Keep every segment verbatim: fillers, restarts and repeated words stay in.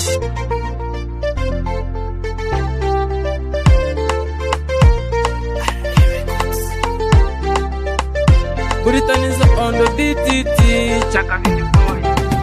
Buritaniza on the D T T Chaka Vidi boy.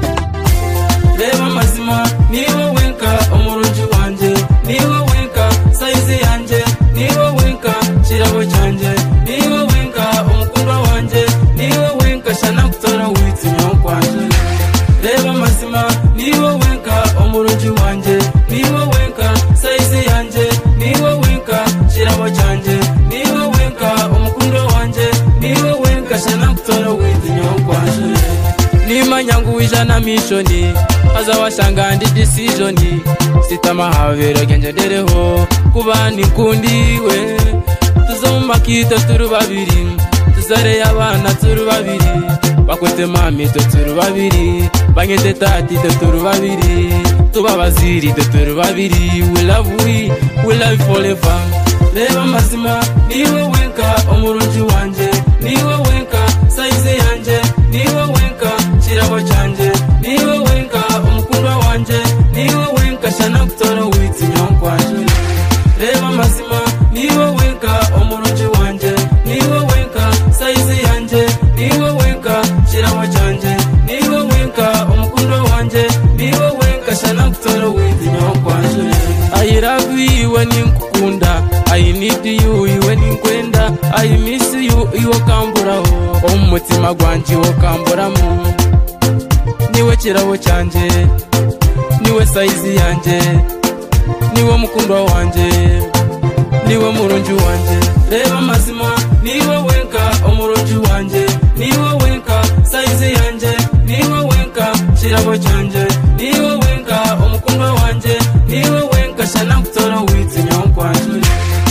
Reba mazima niwe wenka omurunji wanje, niwe wenka size yanje, niwe wenka kirabo cyanje, niwe wenka omukundwa wanje, niwe wenka shana kutora witsi nyokwanje. Reba mazima niwe wenka omurunji wanje, niwe wenka size yanje, niwe wenka kirabo cyanje, niwe wenka omukundwa wanje, niwe wenka shana kutora witsi nyokwanje. Nimanyangu ijana mishoni aza washanga ndi decisioni sitama havero genje dereho kubani kundiwe tuzomba kita turu babiri tuzare abana turu babiri bakwete mami turu babiri bangete tati turu babiri tubabaziri turu babiri we love we we love forever. Reba mazima niwe wenka omurunji wanje, niwe wenka size yanje, niwe wenka kirabo cyanje, niwe wenka omukundwa wanje, niwe wenka shana kutora witsi nyokwanje. Reba mazima niwe wenka omurunji wanje, niwe wenka size yanje, niwe wenka kirabo cyanje, niwe wenka omukundwa wanje, niwe wenka shana kutora witsi nyokwanje. I love you when nkukunda, I need you iwe ninkwenda, I miss you iwo kamburaho omutima gwanje wo kamburamu. Niwe kirabo cyanje, niwe size yanje, niwe mukundwa wanje, niwe murunji wanje. Reba mazima niwe wenka omurunji wanje, niwe wenka size yanje, niwe wenka kirabo cyanje, niwe wenka omukundwa wanje, niwe wenka shana kutora witsi nyokwanje.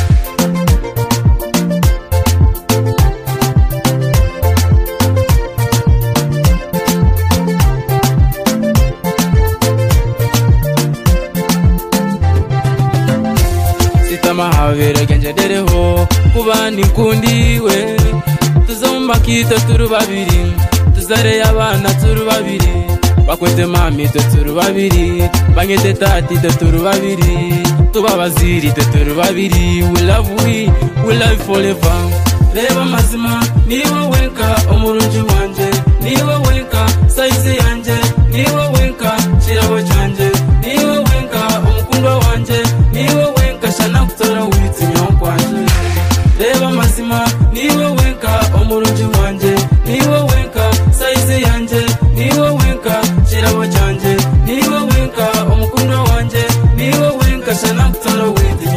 Mahavero genje dereho kubani kundiwe tuzomba kita turu babiri tuzare abana turu babiri bakwete mami turu babiri bangete tati turu babiri tubabaziri turu babiri we love we we love forever. Reba mazima niwe wenka omurunji wanje, niwe wenka size yanje, niwe wenka kirabo cyanje, niwe wenka omukundwa wanje, niwe wenka shana kutora witsi nyokwanje. Reba mazima niwe wenka omurunji wanje, niwe wenka size yanje, niwe wenka kirabo cyanje, niwe wenka omukundwa wanje, niwe wenka shana kutora witsi